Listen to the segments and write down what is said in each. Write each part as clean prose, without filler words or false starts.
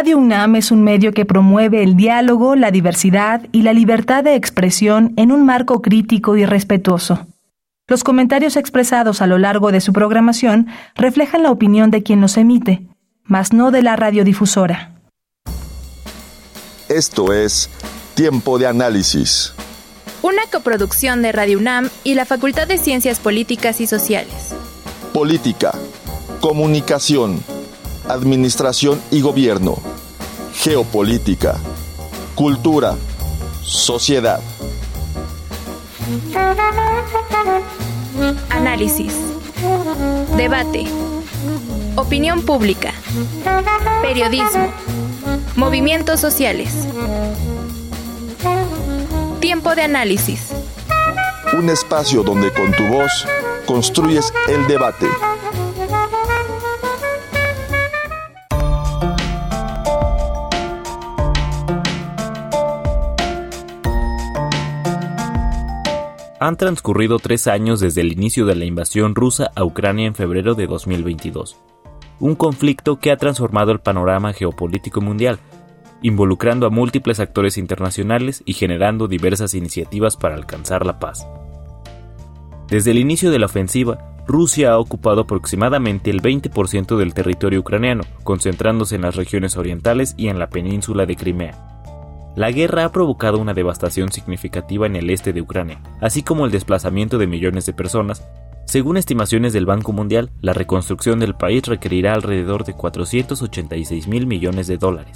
Radio UNAM es un medio que promueve el diálogo, la diversidad y la libertad de expresión en un marco crítico y respetuoso. Los comentarios expresados a lo largo de su programación reflejan la opinión de quien los emite, mas no de la radiodifusora. Esto es Tiempo de Análisis. Una coproducción de Radio UNAM y la Facultad de Ciencias Políticas y Sociales. Política, comunicación, administración y gobierno, geopolítica, cultura, sociedad. Análisis, debate, opinión pública, periodismo, movimientos sociales. Tiempo de Análisis. Un espacio donde con tu voz construyes el debate. Han transcurrido 3 años desde el inicio de la invasión rusa a Ucrania en febrero de 2022. Un conflicto que ha transformado el panorama geopolítico mundial, involucrando a múltiples actores internacionales y generando diversas iniciativas para alcanzar la paz. Desde el inicio de la ofensiva, Rusia ha ocupado aproximadamente el 20% del territorio ucraniano, concentrándose en las regiones orientales y en la península de Crimea. La guerra ha provocado una devastación significativa en el este de Ucrania, así como el desplazamiento de millones de personas. Según estimaciones del Banco Mundial, la reconstrucción del país requerirá alrededor de $486,000 millones.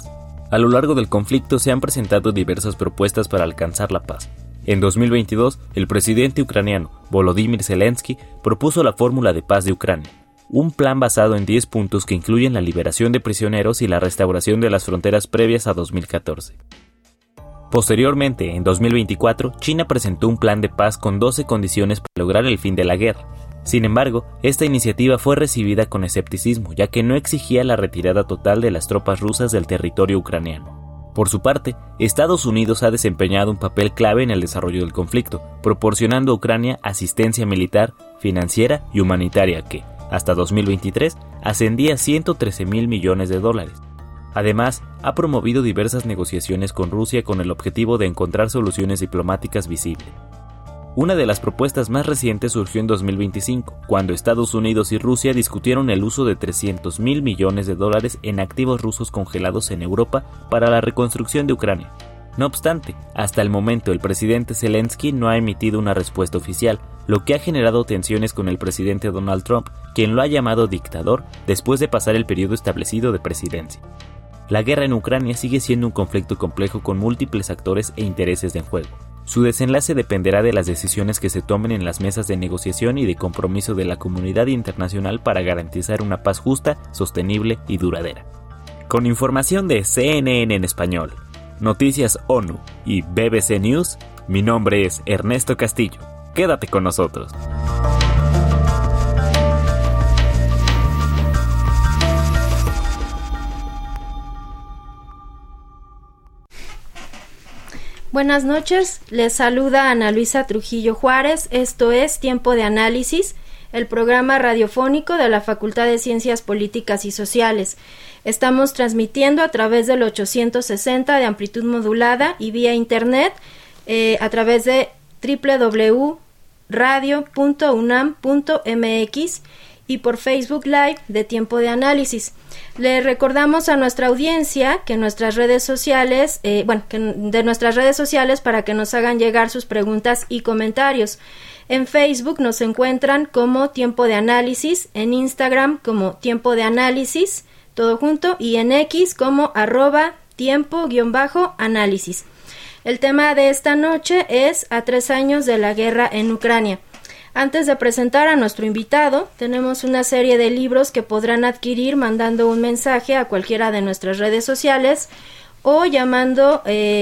A lo largo del conflicto se han presentado diversas propuestas para alcanzar la paz. En 2022, el presidente ucraniano, Volodymyr Zelensky, propuso la Fórmula de Paz de Ucrania, un plan basado en 10 puntos que incluyen la liberación de prisioneros y la restauración de las fronteras previas a 2014. Posteriormente, en 2024, China presentó un plan de paz con 12 condiciones para lograr el fin de la guerra. Sin embargo, esta iniciativa fue recibida con escepticismo, ya que no exigía la retirada total de las tropas rusas del territorio ucraniano. Por su parte, Estados Unidos ha desempeñado un papel clave en el desarrollo del conflicto, proporcionando a Ucrania asistencia militar, financiera y humanitaria que, hasta 2023, ascendía a $113,000 millones. Además, ha promovido diversas negociaciones con Rusia con el objetivo de encontrar soluciones diplomáticas visibles. Una de las propuestas más recientes surgió en 2025, cuando Estados Unidos y Rusia discutieron el uso de $300,000 millones en activos rusos congelados en Europa para la reconstrucción de Ucrania. No obstante, hasta el momento el presidente Zelensky no ha emitido una respuesta oficial, lo que ha generado tensiones con el presidente Donald Trump, quien lo ha llamado dictador después de pasar el periodo establecido de presidencia. La guerra en Ucrania sigue siendo un conflicto complejo con múltiples actores e intereses en juego. Su desenlace dependerá de las decisiones que se tomen en las mesas de negociación y de compromiso de la comunidad internacional para garantizar una paz justa, sostenible y duradera. Con información de CNN en español, Noticias ONU y BBC News, mi nombre es Ernesto Castillo. Quédate con nosotros. Buenas noches, les saluda Ana Luisa Trujillo Juárez. Esto es Tiempo de Análisis, el programa radiofónico de la Facultad de Ciencias Políticas y Sociales. Estamos transmitiendo a través del 860 de amplitud modulada y vía internet a través de www.radio.unam.mx y por Facebook Live de Tiempo de Análisis. Le recordamos a nuestra audiencia que nuestras redes sociales, de nuestras redes sociales para que nos hagan llegar sus preguntas y comentarios. En Facebook nos encuentran como Tiempo de Análisis, en Instagram como Tiempo de Análisis, todo junto, y en X como @tiempo_análisis. El tema de esta noche es a 3 años de la guerra en Ucrania. Antes de presentar a nuestro invitado, tenemos una serie de libros que podrán adquirir mandando un mensaje a cualquiera de nuestras redes sociales o llamando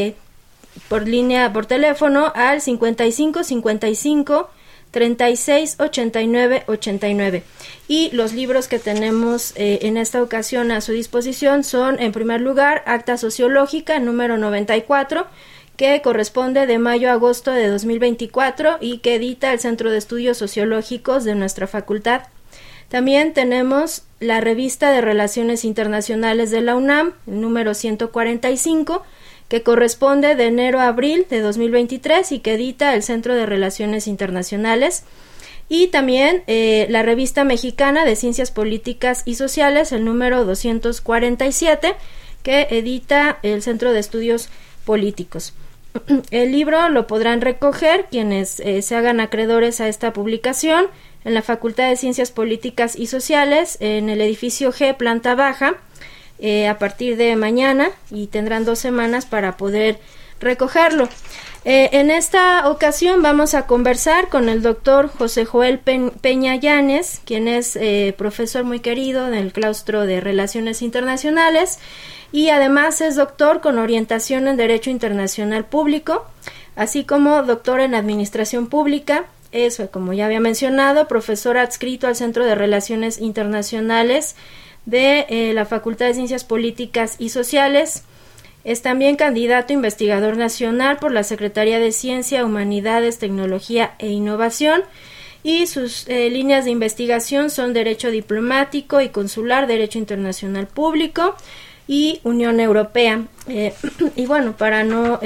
por teléfono al 5555 36 89 89. Y los libros que tenemos en esta ocasión a su disposición son, en primer lugar, Acta Sociológica número 94, que corresponde de mayo a agosto de 2024 y que edita el Centro de Estudios Sociológicos de nuestra facultad. También tenemos la revista de Relaciones Internacionales de la UNAM, el número 145, que corresponde de enero a abril de 2023 y que edita el Centro de Relaciones Internacionales. Y también la revista mexicana de Ciencias Políticas y Sociales, el número 247, que edita el Centro de Estudios Políticos. El libro lo podrán recoger quienes se hagan acreedores a esta publicación en la Facultad de Ciencias Políticas y Sociales, en el edificio G, planta baja, a partir de mañana, y tendrán 2 semanas para poder recogerlo. En esta ocasión vamos a conversar con el doctor José Joel Peña Llanes, quien es profesor muy querido del claustro de Relaciones Internacionales y además es doctor con orientación en Derecho Internacional Público, así como doctor en Administración Pública. Es, como ya había mencionado, profesor adscrito al Centro de Relaciones Internacionales de la Facultad de Ciencias Políticas y Sociales. Es también candidato investigador nacional por la Secretaría de Ciencia, Humanidades, Tecnología e Innovación, y sus líneas de investigación son Derecho Diplomático y Consular, Derecho Internacional Público y Unión Europea. Y bueno, para no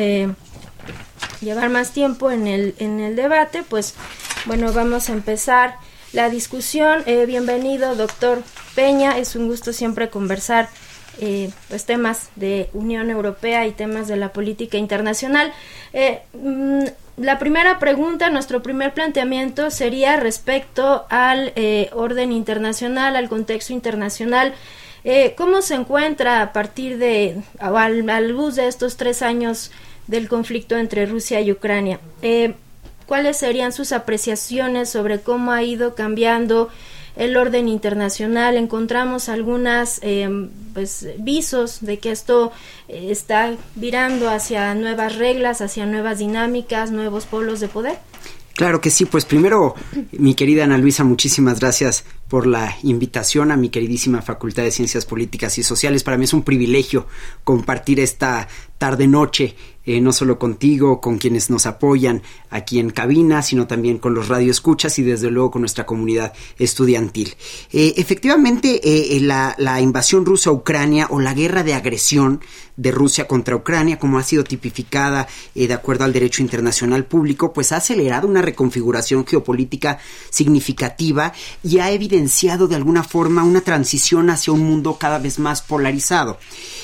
llevar más tiempo en el debate, pues bueno, vamos a empezar la discusión. Bienvenido, doctor Peña, es un gusto siempre conversar pues temas de Unión Europea y temas de la política internacional. La primera pregunta, nuestro primer planteamiento sería respecto al orden internacional, al contexto internacional. ¿Cómo se encuentra a partir de, a la luz de estos 3 años del conflicto entre Rusia y Ucrania? ¿Cuáles serían sus apreciaciones sobre cómo ha ido cambiando el orden internacional? Encontramos algunas visos de que esto está virando hacia nuevas reglas, hacia nuevas dinámicas, nuevos polos de poder. Claro que sí, pues primero, mi querida Ana Luisa, muchísimas gracias por la invitación a mi queridísima Facultad de Ciencias Políticas y Sociales. Para mí es un privilegio compartir esta tarde-noche, no solo contigo, con quienes nos apoyan aquí en cabina, sino también con los radioescuchas y desde luego con nuestra comunidad estudiantil. Efectivamente, la invasión rusa a Ucrania, o la guerra de agresión de Rusia contra Ucrania, como ha sido tipificada de acuerdo al derecho internacional público, pues ha acelerado una reconfiguración geopolítica significativa y ha evidenciado de alguna forma una transición hacia un mundo cada vez más polarizado.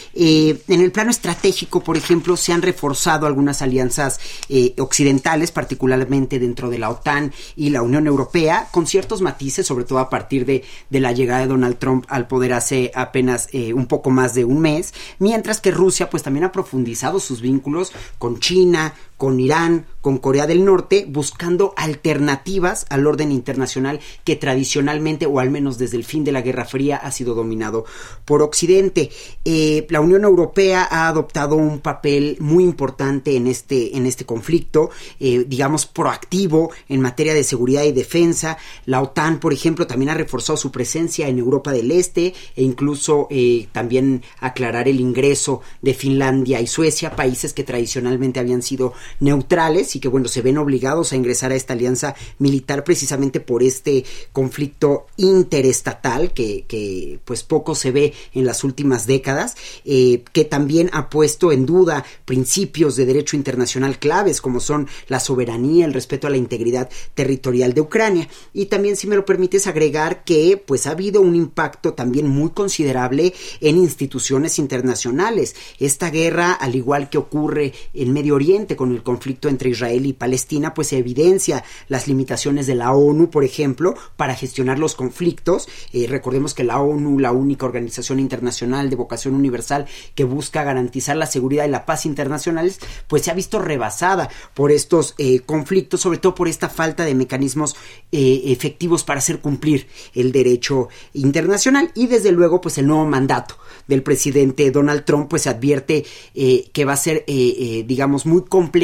En el plano estratégico, por ejemplo, se han reforzado algunas alianzas occidentales, particularmente dentro de la OTAN y la Unión Europea, con ciertos matices, sobre todo a partir de la llegada de Donald Trump al poder hace apenas un poco más de un mes, mientras que Rusia pues también ha profundizado sus vínculos con China, con Irán, con Corea del Norte, buscando alternativas al orden internacional que tradicionalmente, o al menos desde el fin de la Guerra Fría, ha sido dominado por Occidente. La Unión Europea ha adoptado un papel muy importante en este conflicto, digamos proactivo en materia de seguridad y defensa. La OTAN, por ejemplo, también ha reforzado su presencia en Europa del Este e incluso también aclarar el ingreso de Finlandia y Suecia, países que tradicionalmente habían sido neutrales y que bueno, se ven obligados a ingresar a esta alianza militar precisamente por este conflicto interestatal que pues poco se ve en las últimas décadas, que también ha puesto en duda principios de derecho internacional claves como son la soberanía, el respeto a la integridad territorial de Ucrania. Y también, si me lo permites, agregar que pues ha habido un impacto también muy considerable en instituciones internacionales. Esta guerra, al igual que ocurre en Medio Oriente con el conflicto entre Israel y Palestina, pues se evidencia las limitaciones de la ONU, por ejemplo, para gestionar los conflictos. Recordemos que la ONU, la única organización internacional de vocación universal que busca garantizar la seguridad y la paz internacionales, pues se ha visto rebasada por estos conflictos, sobre todo por esta falta de mecanismos efectivos para hacer cumplir el derecho internacional. Y desde luego, pues el nuevo mandato del presidente Donald Trump, pues advierte que va a ser, digamos, muy complejo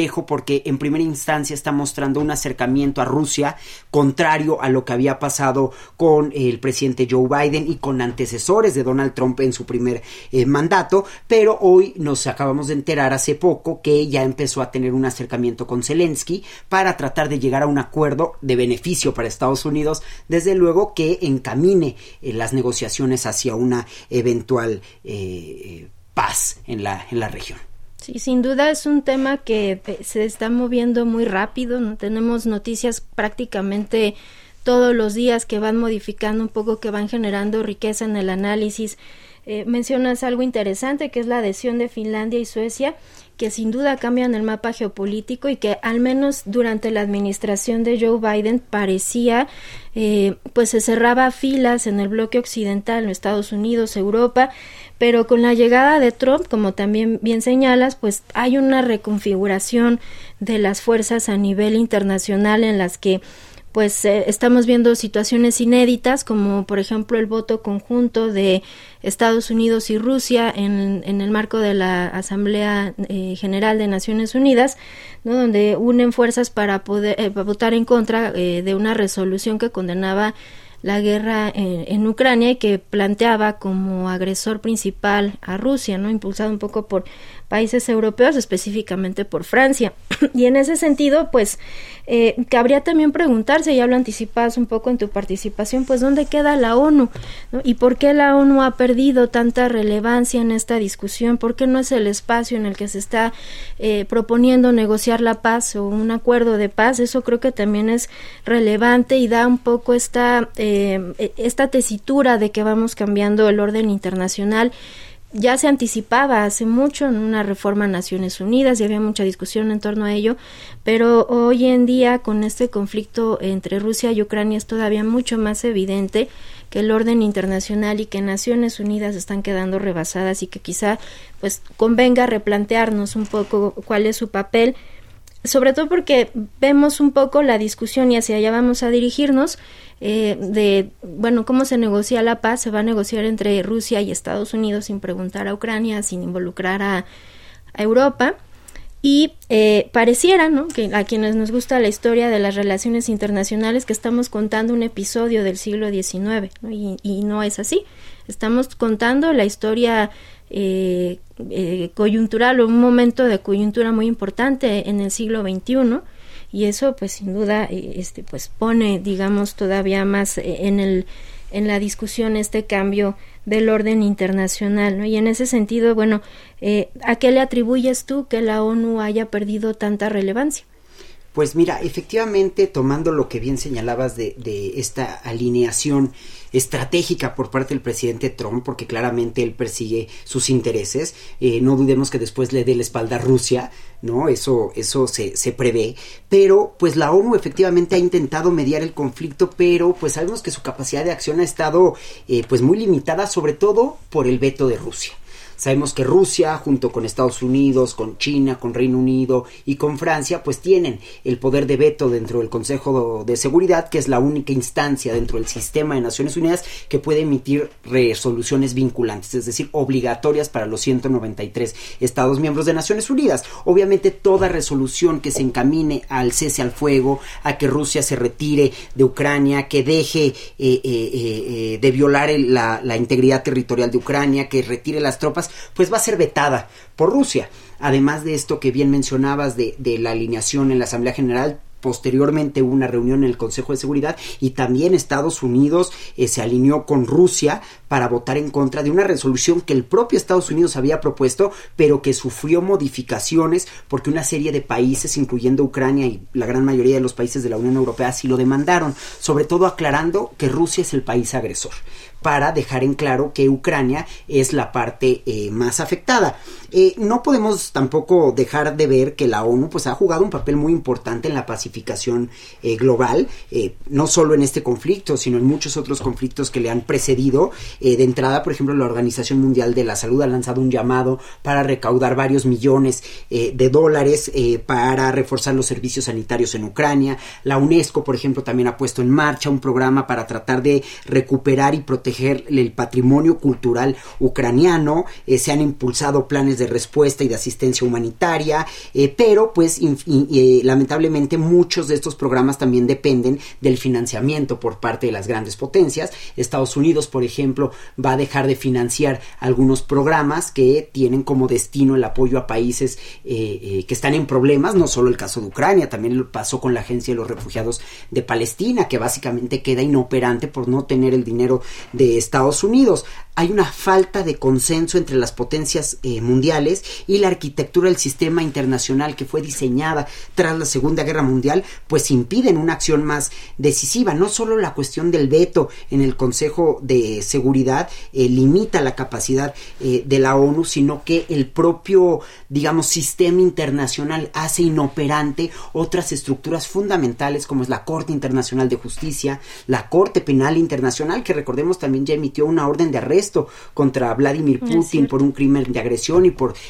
complejo porque en primera instancia está mostrando un acercamiento a Rusia contrario a lo que había pasado con el presidente Joe Biden y con antecesores de Donald Trump en su primer mandato, pero hoy nos acabamos de enterar hace poco que ya empezó a tener un acercamiento con Zelensky para tratar de llegar a un acuerdo de beneficio para Estados Unidos, desde luego que encamine las negociaciones hacia una eventual paz en la región. Sí, sin duda es un tema que se está moviendo muy rápido, ¿no? Tenemos noticias prácticamente todos los días que van modificando un poco, que van generando riqueza en el análisis. Mencionas algo interesante, que es la adhesión de Finlandia y Suecia, que sin duda cambian el mapa geopolítico y que al menos durante la administración de Joe Biden parecía pues se cerraba filas en el bloque occidental, en Estados Unidos, Europa, pero con la llegada de Trump, como también bien señalas, pues hay una reconfiguración de las fuerzas a nivel internacional en las que pues estamos viendo situaciones inéditas, como por ejemplo el voto conjunto de Estados Unidos y Rusia en el marco de la Asamblea General de Naciones Unidas, ¿no? Donde unen fuerzas para poder votar en contra de una resolución que condenaba la guerra en Ucrania y que planteaba como agresor principal a Rusia, ¿no? Impulsado un poco por países europeos, específicamente por Francia. Y en ese sentido, pues, cabría también preguntarse, ya lo anticipabas un poco en tu participación, pues, ¿dónde queda la ONU? ¿No? ¿Y por qué la ONU ha perdido tanta relevancia en esta discusión? ¿Por qué no es el espacio en el que se está proponiendo negociar la paz o un acuerdo de paz? Eso creo que también es relevante y da un poco esta tesitura de que vamos cambiando el orden internacional. Ya se anticipaba hace mucho en una reforma a Naciones Unidas y había mucha discusión en torno a ello, pero hoy en día con este conflicto entre Rusia y Ucrania es todavía mucho más evidente que el orden internacional y que Naciones Unidas están quedando rebasadas y que quizá pues convenga replantearnos un poco cuál es su papel, sobre todo porque vemos un poco la discusión y hacia allá vamos a dirigirnos, cómo se negocia la paz. Se va a negociar entre Rusia y Estados Unidos sin preguntar a Ucrania, sin involucrar a Europa, y pareciera, ¿no?, que a quienes nos gusta la historia de las relaciones internacionales, que estamos contando un episodio del siglo XIX, ¿no? Y no es así. Estamos contando la historia coyuntural o un momento de coyuntura muy importante en el siglo XXI, y eso pues sin duda pues pone, digamos, todavía más en la discusión este cambio del orden internacional, ¿no? Y en ese sentido, bueno, ¿a qué le atribuyes tú que la ONU haya perdido tanta relevancia? Pues mira, efectivamente, tomando lo que bien señalabas de esta alineación estratégica por parte del presidente Trump, porque claramente él persigue sus intereses, no dudemos que después le dé la espalda a Rusia, ¿no? Eso se prevé, pero pues la ONU efectivamente ha intentado mediar el conflicto, pero pues sabemos que su capacidad de acción ha estado pues muy limitada, sobre todo por el veto de Rusia. Sabemos que Rusia, junto con Estados Unidos, con China, con Reino Unido y con Francia, pues tienen el poder de veto dentro del Consejo de Seguridad, que es la única instancia dentro del sistema de Naciones Unidas que puede emitir resoluciones vinculantes, es decir, obligatorias para los 193 Estados miembros de Naciones Unidas. Obviamente, toda resolución que se encamine al cese al fuego, a que Rusia se retire de Ucrania, que deje de violar la integridad territorial de Ucrania, que retire las tropas, pues va a ser vetada por Rusia. Además de esto que bien mencionabas de la alineación en la Asamblea General, posteriormente hubo una reunión en el Consejo de Seguridad y también Estados Unidos se alineó con Rusia para votar en contra de una resolución que el propio Estados Unidos había propuesto, pero que sufrió modificaciones porque una serie de países, incluyendo Ucrania y la gran mayoría de los países de la Unión Europea, así lo demandaron, sobre todo aclarando que Rusia es el país agresor, para dejar en claro que Ucrania es la parte más afectada. No podemos tampoco dejar de ver que la ONU pues ha jugado un papel muy importante en la pacificación pacificación global, no solo en este conflicto, sino en muchos otros conflictos que le han precedido. De entrada, por ejemplo, la Organización Mundial de la Salud ha lanzado un llamado para recaudar varios millones de dólares para reforzar los servicios sanitarios en Ucrania. La UNESCO, por ejemplo, también ha puesto en marcha un programa para tratar de recuperar y proteger el patrimonio cultural ucraniano. Se han impulsado planes de respuesta y de asistencia humanitaria, pero pues lamentablemente muchos de estos programas también dependen del financiamiento por parte de las grandes potencias. Estados Unidos, por ejemplo, va a dejar de financiar algunos programas que tienen como destino el apoyo a países que están en problemas, no solo el caso de Ucrania, también lo pasó con la Agencia de los Refugiados de Palestina, que básicamente queda inoperante por no tener el dinero de Estados Unidos. Hay una falta de consenso entre las potencias mundiales, y la arquitectura del sistema internacional que fue diseñada tras la Segunda Guerra Mundial pues impiden una acción más decisiva. No solo la cuestión del veto en el Consejo de Seguridad limita la capacidad de la ONU, sino que el propio, digamos, sistema internacional hace inoperante otras estructuras fundamentales como es la Corte Internacional de Justicia, la Corte Penal Internacional, que recordemos también ya emitió una orden de arresto contra Vladimir Putin por un crimen de agresión y por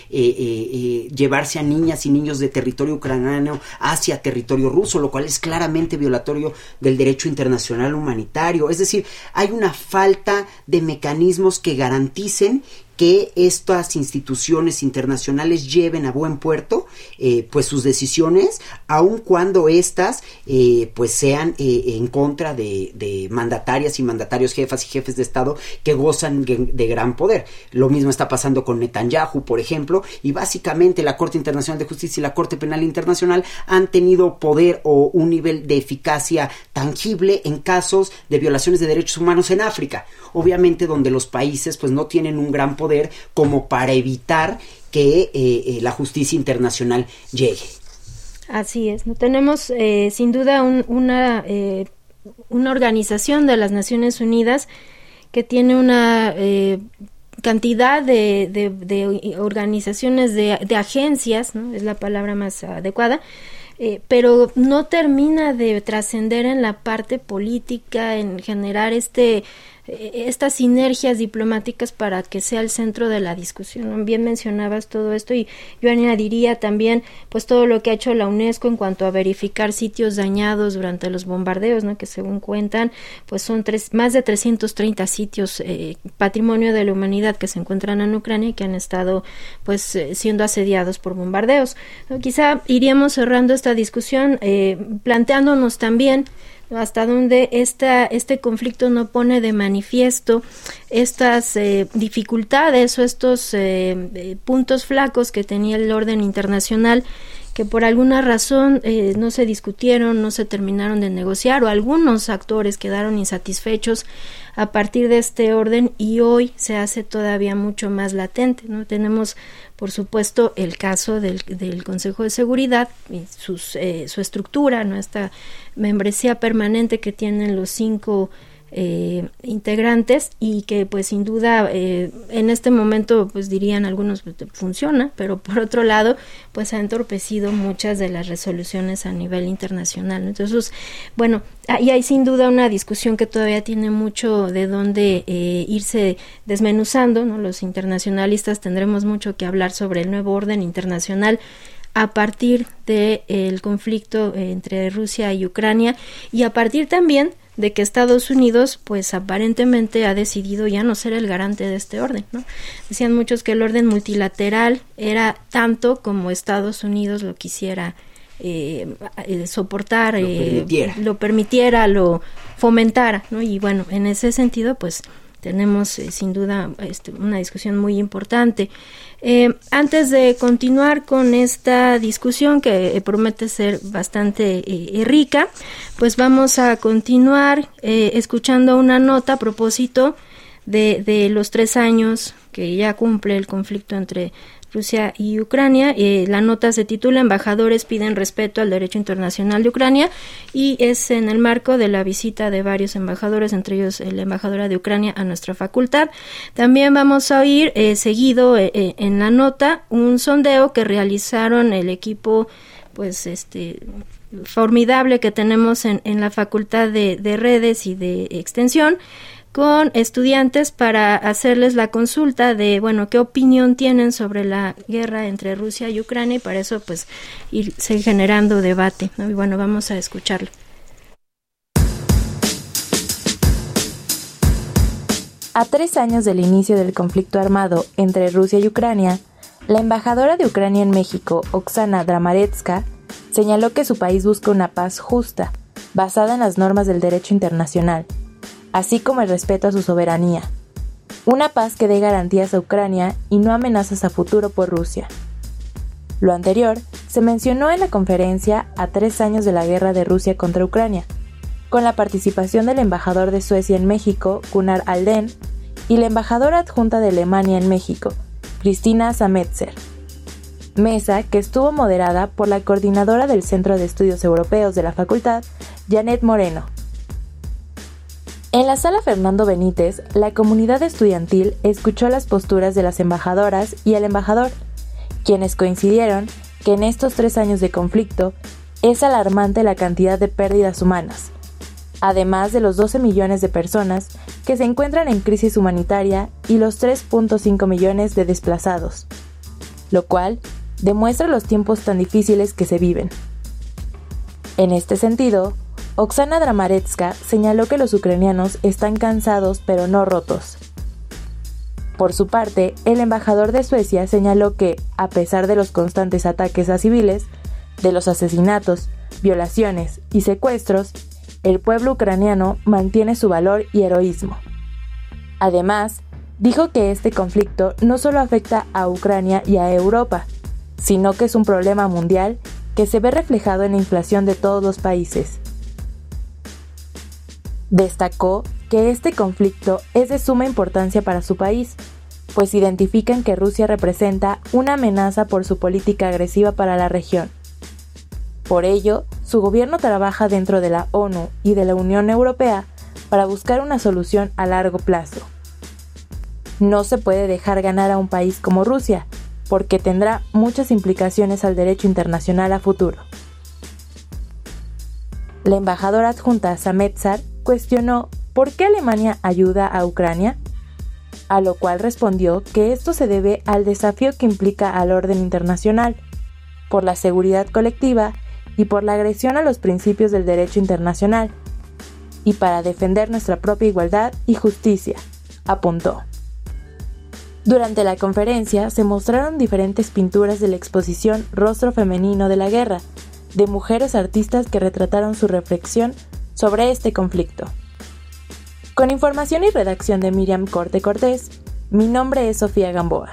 llevarse a niñas y niños de territorio ucraniano hacia territorio ruso, lo cual es claramente violatorio del derecho internacional humanitario. Es decir, hay una falta de mecanismos que garanticen que estas instituciones internacionales lleven a buen puerto pues sus decisiones, aun cuando estas pues sean en contra de mandatarias y mandatarios, jefas y jefes de Estado que gozan de gran poder. Lo mismo está pasando con Netanyahu, por ejemplo, y básicamente la Corte Internacional de Justicia y la Corte Penal Internacional han tenido poder o un nivel de eficacia tangible en casos de violaciones de derechos humanos en África, obviamente donde los países pues no tienen un gran poder como para evitar que la justicia internacional llegue. Así es, no tenemos sin duda una organización de las Naciones Unidas que tiene una cantidad de organizaciones, de agencias, ¿no? Es la palabra más adecuada, pero no termina de trascender en la parte política, en generar estas sinergias diplomáticas para que sea el centro de la discusión. Bien mencionabas todo esto, y yo añadiría también pues todo lo que ha hecho la UNESCO en cuanto a verificar sitios dañados durante los bombardeos, ¿no? Que según cuentan pues son más de 330 sitios patrimonio de la humanidad que se encuentran en Ucrania y que han estado pues siendo asediados por bombardeos, ¿no? Quizá iríamos cerrando esta discusión planteándonos también hasta dónde este conflicto no pone de manifiesto estas dificultades o estos puntos flacos que tenía el orden internacional, que por alguna razón no se discutieron, no se terminaron de negociar, o algunos actores quedaron insatisfechos a partir de este orden, y hoy se hace todavía mucho más latente, ¿no? Tenemos, por supuesto, el caso del Consejo de Seguridad y su estructura, ¿no? Esta membresía permanente que tienen los 5 integrantes, y que pues sin duda en este momento pues dirían algunos funciona, pero por otro lado pues ha entorpecido muchas de las resoluciones a nivel internacional, ¿no? Entonces, bueno, ahí hay sin duda una discusión que todavía tiene mucho de dónde irse desmenuzando, ¿no? Los internacionalistas tendremos mucho que hablar sobre el nuevo orden internacional a partir del conflicto entre Rusia y Ucrania, y a partir también de que Estados Unidos pues aparentemente ha decidido ya no ser el garante de este orden, ¿no? Decían muchos que el orden multilateral era tanto como Estados Unidos lo quisiera soportar, lo permitiera, lo fomentara, ¿no? Y bueno, en ese sentido pues tenemos sin duda una discusión muy importante. Antes de continuar con esta discusión que promete ser bastante rica, pues vamos a continuar escuchando una nota a propósito de los 3 años que ya cumple el conflicto entre Rusia y Ucrania. La nota se titula "Embajadores piden respeto al derecho internacional de Ucrania", y es en el marco de la visita de varios embajadores, entre ellos la embajadora de Ucrania, a nuestra facultad. También vamos a oír seguido en la nota un sondeo que realizaron el equipo pues formidable que tenemos en la Facultad de Redes y de Extensión, con estudiantes para hacerles la consulta de, bueno, qué opinión tienen sobre la guerra entre Rusia y Ucrania, y para eso pues irse generando debate, ¿no? Y bueno, vamos a escucharlo. A 3 años del inicio del conflicto armado entre Rusia y Ucrania, la embajadora de Ucrania en México, Oksana Dramarevska, señaló que su país busca una paz justa, basada en las normas del derecho internacional, así como el respeto a su soberanía. Una paz que dé garantías a Ucrania y no amenazas a futuro por Rusia. Lo anterior se mencionó en la conferencia a 3 años de la guerra de Rusia contra Ucrania, con la participación del embajador de Suecia en México, Gunnar Alden, y la embajadora adjunta de Alemania en México, Christina Sametzer. Mesa que estuvo moderada por la coordinadora del Centro de Estudios Europeos de la Facultad, Janet Moreno. En la sala Fernando Benítez, la comunidad estudiantil escuchó las posturas de las embajadoras y el embajador, quienes coincidieron que en estos 3 años de conflicto es alarmante la cantidad de pérdidas humanas, además de los 12 millones de personas que se encuentran en crisis humanitaria y los 3.5 millones de desplazados, lo cual demuestra los tiempos tan difíciles que se viven. En este sentido, Oksana Dramarevska señaló que los ucranianos están cansados pero no rotos. Por su parte, el embajador de Suecia señaló que, a pesar de los constantes ataques a civiles, de los asesinatos, violaciones y secuestros, el pueblo ucraniano mantiene su valor y heroísmo. Además, dijo que este conflicto no solo afecta a Ucrania y a Europa, sino que es un problema mundial que se ve reflejado en la inflación de todos los países. Destacó que este conflicto es de suma importancia para su país, pues identifican que Rusia representa una amenaza por su política agresiva para la región. Por ello, su gobierno trabaja dentro de la ONU y de la Unión Europea para buscar una solución a largo plazo. No se puede dejar ganar a un país como Rusia, porque tendrá muchas implicaciones al derecho internacional a futuro. La embajadora adjunta Sametzer cuestionó por qué Alemania ayuda a Ucrania, a lo cual respondió que esto se debe al desafío que implica al orden internacional, por la seguridad colectiva y por la agresión a los principios del derecho internacional, y para defender nuestra propia igualdad y justicia, apuntó. Durante la conferencia se mostraron diferentes pinturas de la exposición Rostro Femenino de la Guerra, de mujeres artistas que retrataron su reflexión sobre este conflicto. Con información y redacción de Miriam Corte Cortés, mi nombre es Sofía Gamboa.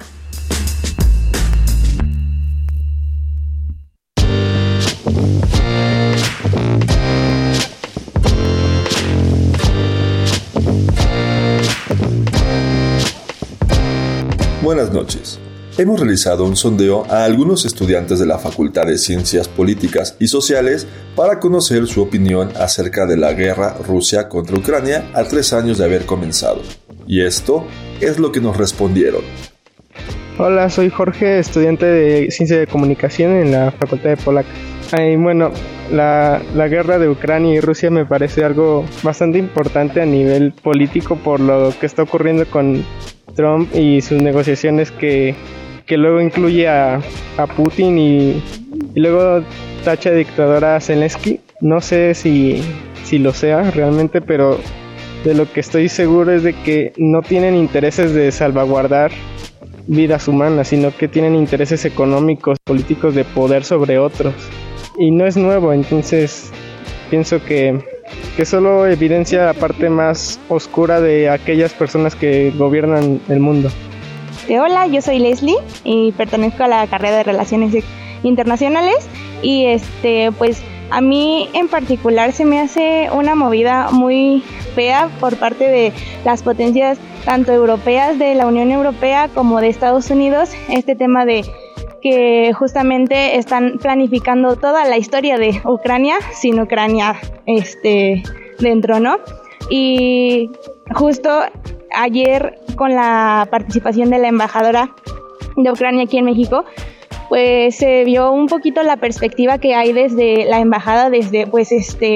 Buenas noches. Hemos realizado un sondeo a algunos estudiantes de la Facultad de Ciencias Políticas y Sociales para conocer su opinión acerca de la guerra Rusia contra Ucrania a 3 años de haber comenzado. Y esto es lo que nos respondieron. Hola, soy Jorge, estudiante de Ciencia de Comunicación en la Facultad de Polaca. Bueno, la guerra de Ucrania y Rusia me parece algo bastante importante a nivel político por lo que está ocurriendo con Trump y sus negociaciones que luego incluye a Putin y luego tacha de dictadora a Zelensky. No sé si lo sea realmente, pero de lo que estoy seguro es de que no tienen intereses de salvaguardar vidas humanas, sino que tienen intereses económicos, políticos de poder sobre otros. Y no es nuevo, entonces pienso que solo evidencia la parte más oscura de aquellas personas que gobiernan el mundo. Hola, yo soy Leslie y pertenezco a la carrera de Relaciones Internacionales y pues a mí en particular se me hace una movida muy fea por parte de las potencias tanto europeas de la Unión Europea como de Estados Unidos, este tema de que justamente están planificando toda la historia de Ucrania sin Ucrania dentro, ¿no? Y justo ayer con la participación de la embajadora de Ucrania aquí en México, pues se vio un poquito la perspectiva que hay desde la embajada, desde pues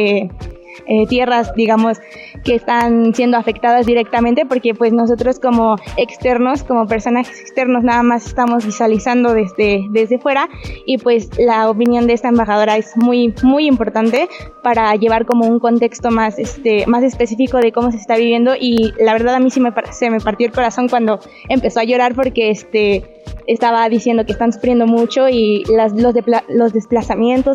tierras, digamos, que están siendo afectadas directamente, porque pues nosotros como externos, como personajes externos, nada más estamos visualizando desde fuera, y pues la opinión de esta embajadora es muy muy importante para llevar como un contexto más específico de cómo se está viviendo. Y la verdad a mí se me partió el corazón cuando empezó a llorar, porque estaba diciendo que están sufriendo mucho, y los desplazamientos,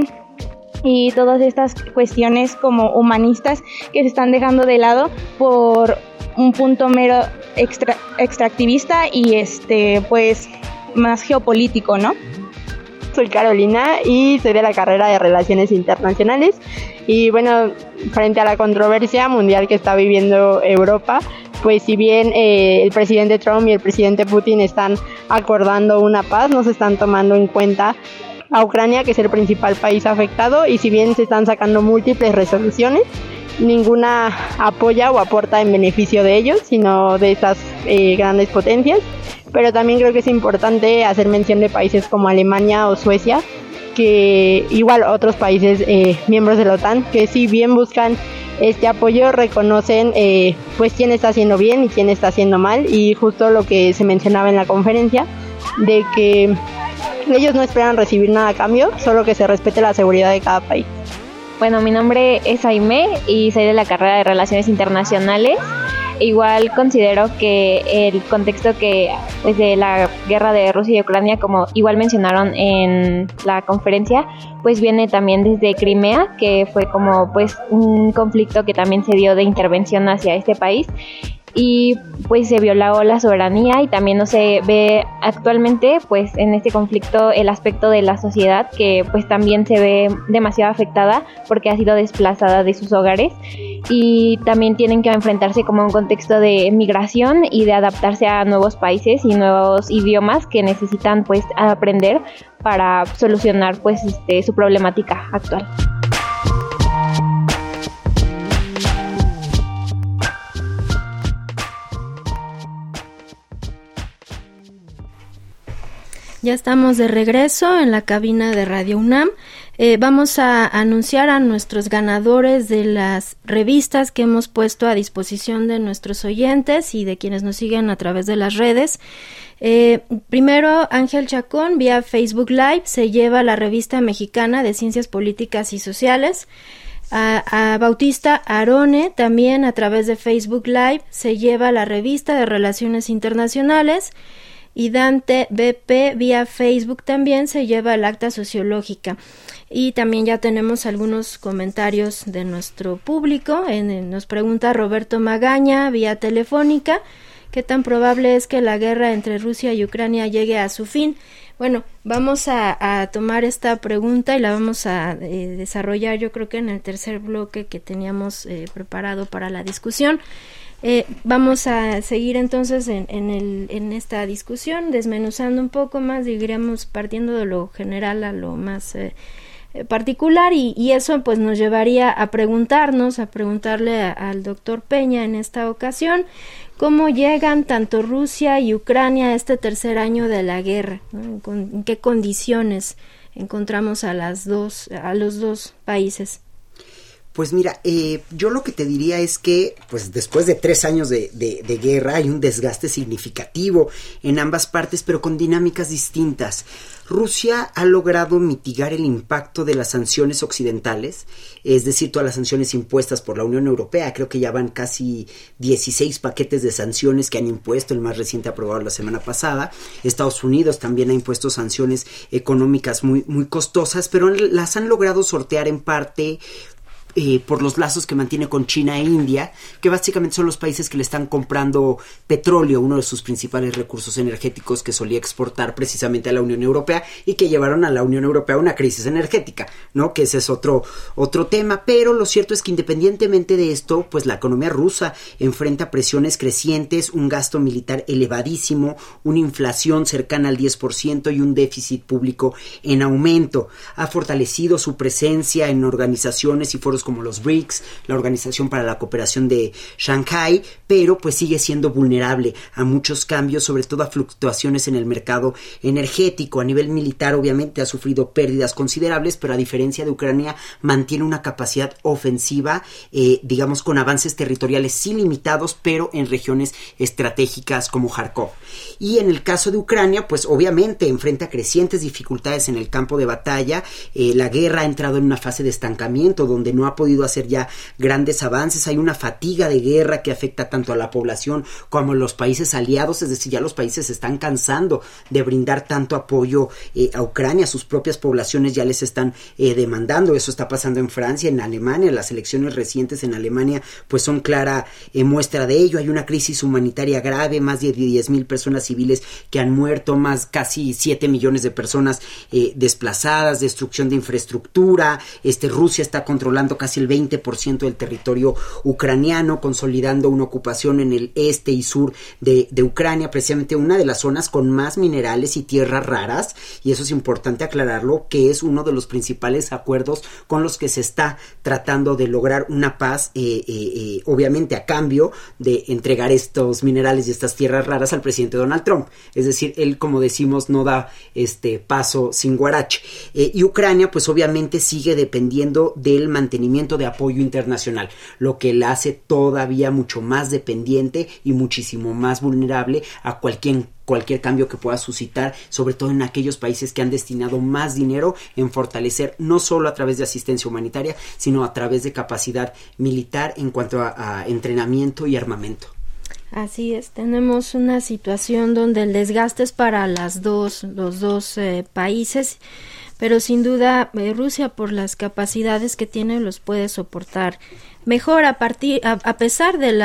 y todas estas cuestiones como humanistas que se están dejando de lado por un punto mero extractivista y pues más geopolítico, ¿no? Soy Carolina y soy de la carrera de Relaciones Internacionales, y bueno, frente a la controversia mundial que está viviendo Europa, pues si bien el presidente Trump y el presidente Putin están acordando una paz, no se están tomando en cuenta a Ucrania, que es el principal país afectado, y si bien se están sacando múltiples resoluciones, ninguna apoya o aporta en beneficio de ellos, sino de estas grandes potencias. Pero también creo que es importante hacer mención de países como Alemania o Suecia, que igual otros países miembros de la OTAN, que si bien buscan este apoyo, reconocen pues quién está haciendo bien y quién está haciendo mal, y justo lo que se mencionaba en la conferencia, de que ellos no esperan recibir nada a cambio, solo que se respete la seguridad de cada país. Bueno, mi nombre es Aimé y soy de la carrera de Relaciones Internacionales. Igual considero que el contexto pues, de la guerra de Rusia y Ucrania, como igual mencionaron en la conferencia, pues viene también desde Crimea, que fue como pues un conflicto que también se dio de intervención hacia este país, y pues se violó la soberanía, y también no se ve actualmente pues en este conflicto el aspecto de la sociedad, que pues también se ve demasiado afectada porque ha sido desplazada de sus hogares, y también tienen que enfrentarse como a un contexto de migración y de adaptarse a nuevos países y nuevos idiomas que necesitan pues aprender para solucionar pues su problemática actual. Ya estamos de regreso en la cabina de Radio UNAM. Vamos a anunciar a nuestros ganadores de las revistas que hemos puesto a disposición de nuestros oyentes y de quienes nos siguen a través de las redes. Primero, Ángel Chacón, vía Facebook Live, se lleva la revista mexicana de Ciencias Políticas y Sociales. A Bautista Arone, también a través de Facebook Live, se lleva la revista de Relaciones Internacionales. Y Dante BP vía Facebook también se lleva el acta sociológica. Y también ya tenemos algunos comentarios de nuestro público. Nos pregunta Roberto Magaña vía telefónica: ¿qué tan probable es que la guerra entre Rusia y Ucrania llegue a su fin? Bueno, vamos a tomar esta pregunta y la vamos a desarrollar, yo creo que en el tercer bloque que teníamos preparado para la discusión. Vamos a seguir entonces en esta discusión, desmenuzando un poco más, diríamos, partiendo de lo general a lo más particular, y eso pues nos llevaría a preguntarle al doctor Peña en esta ocasión, cómo llegan tanto Rusia y Ucrania a este tercer año de la guerra, ¿no? ¿En qué condiciones encontramos a los dos países? Pues mira, yo lo que te diría es que pues después de 3 años de guerra hay un desgaste significativo en ambas partes, pero con dinámicas distintas. Rusia ha logrado mitigar el impacto de las sanciones occidentales, es decir, todas las sanciones impuestas por la Unión Europea. Creo que ya van casi 16 paquetes de sanciones que han impuesto, el más reciente aprobado la semana pasada. Estados Unidos también ha impuesto sanciones económicas muy, muy costosas, pero las han logrado sortear en parte por los lazos que mantiene con China e India, que básicamente son los países que le están comprando petróleo, uno de sus principales recursos energéticos que solía exportar precisamente a la Unión Europea y que llevaron a la Unión Europea a una crisis energética, ¿no? Que ese es otro tema, pero lo cierto es que independientemente de esto, pues la economía rusa enfrenta presiones crecientes, un gasto militar elevadísimo, una inflación cercana al 10% y un déficit público en aumento. Ha fortalecido su presencia en organizaciones y foros como los BRICS, la Organización para la Cooperación de Shanghái, pero pues sigue siendo vulnerable a muchos cambios, sobre todo a fluctuaciones en el mercado energético. A nivel militar, obviamente, ha sufrido pérdidas considerables, pero a diferencia de Ucrania, mantiene una capacidad ofensiva, digamos, con avances territoriales sí limitados, pero en regiones estratégicas como Kharkov. Y en el caso de Ucrania, pues obviamente enfrenta crecientes dificultades en el campo de batalla. La guerra ha entrado en una fase de estancamiento donde no ha podido hacer ya grandes avances. Hay una fatiga de guerra que afecta tanto a la población como a los países aliados, es decir, ya los países se están cansando de brindar tanto apoyo a Ucrania. Sus propias poblaciones ya les están demandando. Eso está pasando en Francia, en Alemania. Las elecciones recientes en Alemania pues son clara muestra de ello. Hay una crisis humanitaria grave, más de 10,000 personas civiles que han muerto, más casi 7 millones de personas desplazadas, destrucción de infraestructura. Rusia está controlando casi el 20% del territorio ucraniano, consolidando una ocupación en el este y sur de Ucrania, precisamente una de las zonas con más minerales y tierras raras, y eso es importante aclararlo, que es uno de los principales acuerdos con los que se está tratando de lograr una paz, obviamente a cambio de entregar estos minerales y estas tierras raras al presidente Donald Trump. Es decir, él, como decimos, no da paso sin guarache. Y Ucrania pues obviamente sigue dependiendo del mantenimiento de apoyo internacional, lo que la hace todavía mucho más dependiente y muchísimo más vulnerable a cualquier cambio que pueda suscitar, sobre todo en aquellos países que han destinado más dinero en fortalecer, no solo a través de asistencia humanitaria, sino a través de capacidad militar en cuanto a entrenamiento y armamento. Así es, tenemos una situación donde el desgaste es para los dos países, pero sin duda Rusia, por las capacidades que tiene, los puede soportar mejor a pesar de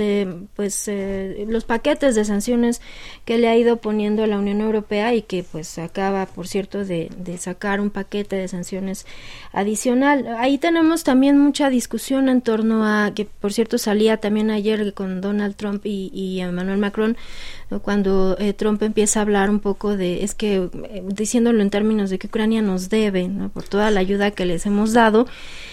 los paquetes de sanciones que le ha ido poniendo la Unión Europea, y que pues acaba, por cierto, de sacar un paquete de sanciones adicional. Ahí tenemos también mucha discusión en torno a, que por cierto salía también ayer con Donald Trump y Emmanuel Macron, ¿no? Cuando Trump empieza a hablar un poco diciéndolo en términos de que Ucrania nos debe, ¿no? Por toda la ayuda que les hemos dado.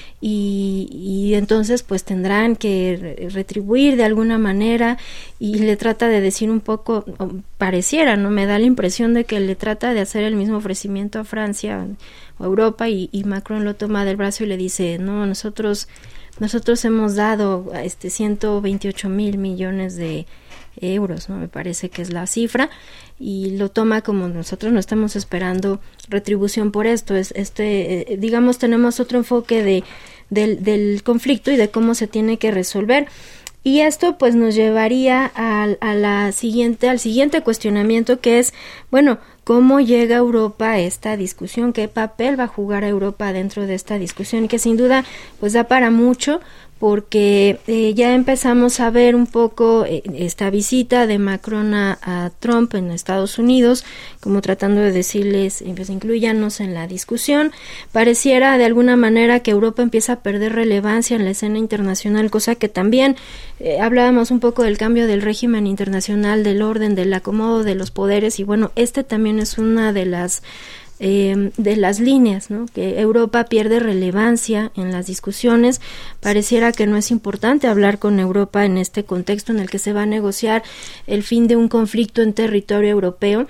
Y entonces pues tendrán que retribuir de alguna manera, y le trata de decir un poco, pareciera, ¿no? Me da la impresión de que le trata de hacer el mismo ofrecimiento a Francia o Europa, y Macron lo toma del brazo y le dice, no, nosotros hemos dado 128,000 millones de euros, ¿no? Me parece que es la cifra, y lo toma como nosotros no estamos esperando retribución por esto. Digamos, tenemos otro enfoque del conflicto y de cómo se tiene que resolver. Y esto pues nos llevaría al siguiente cuestionamiento, que es, bueno, ¿cómo llega Europa a esta discusión? ¿Qué papel va a jugar Europa dentro de esta discusión? Y que sin duda pues da para mucho, porque ya empezamos a ver un poco esta visita de Macron a Trump en Estados Unidos, como tratando de decirles, pues inclúyanos en la discusión. Pareciera de alguna manera que Europa empieza a perder relevancia en la escena internacional, cosa que también hablábamos un poco del cambio del régimen internacional, del orden, del acomodo de los poderes, y bueno, también es una de las líneas, ¿no? Que Europa pierde relevancia en las discusiones. Pareciera que no es importante hablar con Europa en este contexto en el que se va a negociar el fin de un conflicto en territorio europeo.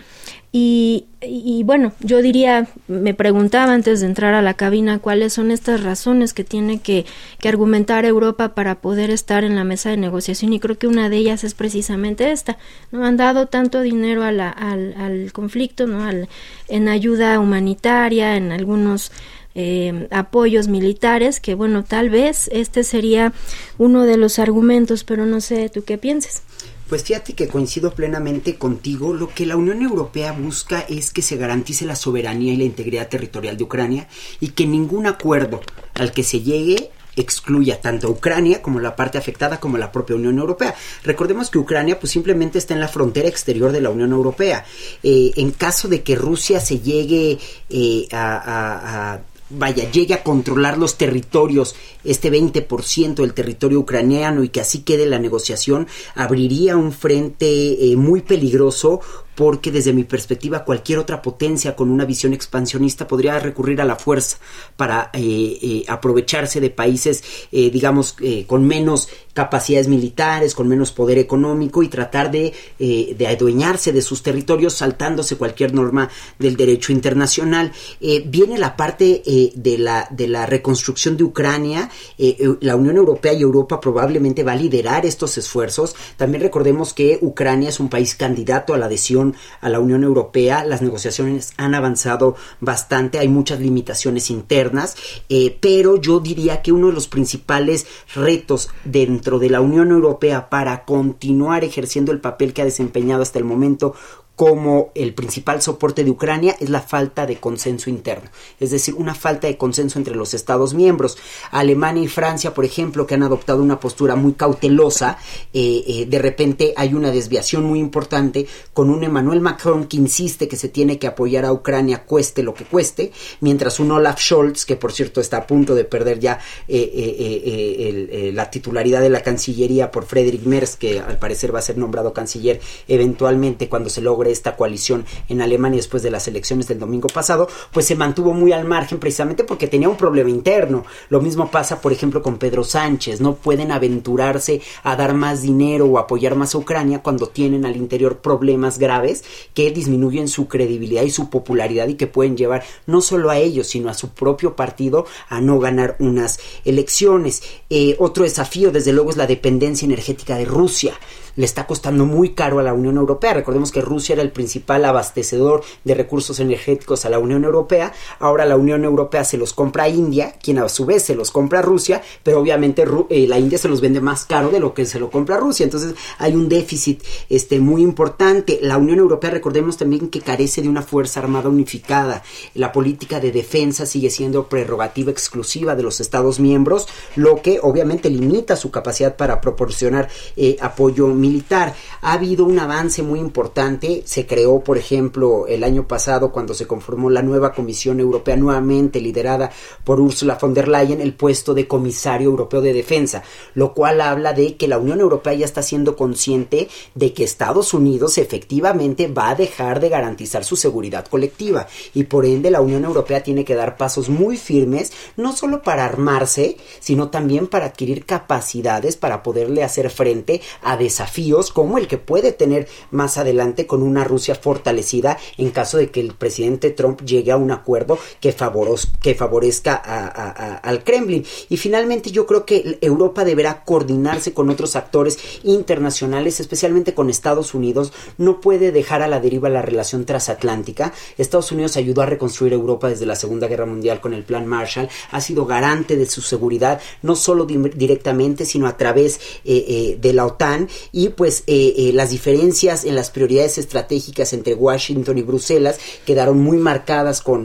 Y bueno, yo diría, me preguntaba antes de entrar a la cabina cuáles son estas razones que tiene que argumentar Europa para poder estar en la mesa de negociación, y creo que una de ellas es precisamente esta, ¿no? Han dado tanto dinero al conflicto, ¿no? En ayuda humanitaria, en algunos apoyos militares, que bueno, tal vez este sería uno de los argumentos, pero no sé tú qué piensas. Pues fíjate que coincido plenamente contigo. Lo que la Unión Europea busca es que se garantice la soberanía y la integridad territorial de Ucrania, y que ningún acuerdo al que se llegue excluya tanto a Ucrania como la parte afectada como la propia Unión Europea. Recordemos que Ucrania pues simplemente está en la frontera exterior de la Unión Europea. En caso de que Rusia se llegue llegue a controlar los territorios, 20% del territorio ucraniano, y que así quede la negociación, abriría un frente muy peligroso porque desde mi perspectiva cualquier otra potencia con una visión expansionista podría recurrir a la fuerza para aprovecharse de países, con menos capacidades militares, con menos poder económico y tratar de adueñarse de sus territorios saltándose cualquier norma del derecho internacional. Viene la parte de la reconstrucción de Ucrania. La Unión Europea y Europa probablemente va a liderar estos esfuerzos. También recordemos que Ucrania es un país candidato a la adhesión a la Unión Europea. Las negociaciones han avanzado bastante, hay muchas limitaciones internas, pero yo diría que uno de los principales retos dentro de la Unión Europea para continuar ejerciendo el papel que ha desempeñado hasta el momento como el principal soporte de Ucrania es la falta de consenso interno, es decir, una falta de consenso entre los Estados miembros. Alemania y Francia, por ejemplo, que han adoptado una postura muy cautelosa, de repente hay una desviación muy importante con un Emmanuel Macron que insiste que se tiene que apoyar a Ucrania cueste lo que cueste, mientras un Olaf Scholz, que por cierto está a punto de perder ya la titularidad de la Cancillería por Friedrich Merz, que al parecer va a ser nombrado canciller eventualmente cuando se logre esta coalición en Alemania después de las elecciones del domingo pasado, pues se mantuvo muy al margen precisamente porque tenía un problema interno. Lo mismo pasa, por ejemplo, con Pedro Sánchez. No pueden aventurarse a dar más dinero o apoyar más a Ucrania cuando tienen al interior problemas graves que disminuyen su credibilidad y su popularidad y que pueden llevar no solo a ellos, sino a su propio partido a no ganar unas elecciones. Otro desafío, desde luego, es la dependencia energética de Rusia. Le está costando muy caro a la Unión Europea. Recordemos que Rusia era el principal abastecedor de recursos energéticos a la Unión Europea. Ahora la Unión Europea se los compra a India, quien a su vez se los compra a Rusia, pero obviamente la India se los vende más caro de lo que se lo compra a Rusia. Entonces hay un déficit muy importante. La Unión Europea, recordemos también que carece de una fuerza armada unificada. La política de defensa sigue siendo prerrogativa exclusiva de los Estados miembros, lo que obviamente limita su capacidad para proporcionar apoyo militar. Ha habido un avance muy importante. Se creó, por ejemplo, el año pasado, cuando se conformó la nueva Comisión Europea, nuevamente liderada por Ursula von der Leyen, el puesto de Comisario Europeo de Defensa, lo cual habla de que la Unión Europea ya está siendo consciente de que Estados Unidos efectivamente va a dejar de garantizar su seguridad colectiva y por ende la Unión Europea tiene que dar pasos muy firmes, no solo para armarse, sino también para adquirir capacidades para poderle hacer frente a desafíos como el que puede tener más adelante con una Rusia fortalecida en caso de que el presidente Trump llegue a un acuerdo que favorezca al Kremlin. Y finalmente yo creo que Europa deberá coordinarse con otros actores internacionales, especialmente con Estados Unidos. No puede dejar a la deriva la relación transatlántica. Estados Unidos ayudó a reconstruir Europa desde la Segunda Guerra Mundial con el Plan Marshall, ha sido garante de su seguridad, no solo directamente, sino a través de la OTAN. Y pues las diferencias en las prioridades estratégicas entre Washington y Bruselas quedaron muy marcadas con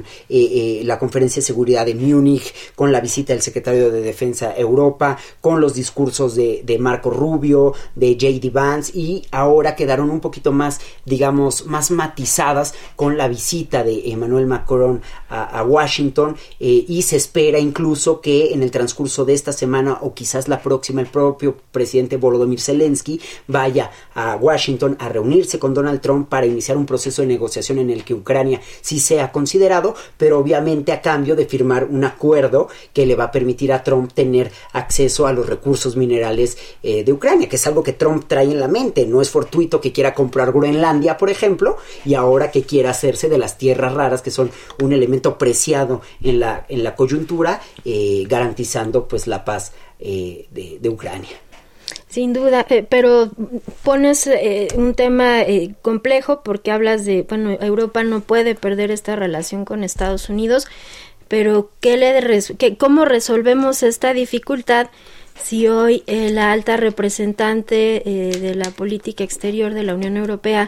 la conferencia de seguridad de Múnich, con la visita del secretario de Defensa a Europa, con los discursos de Marco Rubio, de J.D. Vance, y ahora quedaron un poquito más, digamos, más matizadas con la visita de Emmanuel Macron a Washington, y se espera incluso que en el transcurso de esta semana o quizás la próxima el propio presidente Volodymyr Zelensky vaya a Washington a reunirse con Donald Trump para iniciar un proceso de negociación en el que Ucrania sí sea considerado, pero obviamente a cambio de firmar un acuerdo que le va a permitir a Trump tener acceso a los recursos minerales de Ucrania, que es algo que Trump trae en la mente. No es fortuito que quiera comprar Groenlandia, por ejemplo, y ahora que quiera hacerse de las tierras raras, que son un elemento preciado en la coyuntura, garantizando pues la paz de Ucrania. Sin duda, pero pones un tema complejo porque hablas de, bueno, Europa no puede perder esta relación con Estados Unidos, pero ¿cómo resolvemos esta dificultad si hoy la alta representante de la política exterior de la Unión Europea,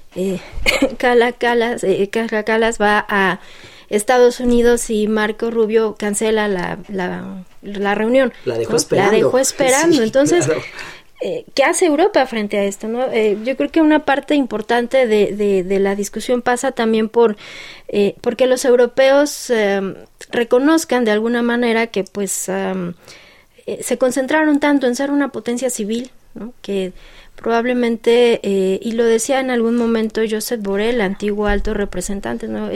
Kaja Kallas, va a Estados Unidos y Marco Rubio cancela la reunión? La dejó esperando. Sí, entonces, claro. ¿Qué hace Europa frente a esto, no? Yo creo que una parte importante de la discusión pasa también porque los europeos reconozcan de alguna manera que pues se concentraron tanto en ser una potencia civil ¿no? Que probablemente, y lo decía en algún momento Josep Borrell, antiguo alto representante, ¿no?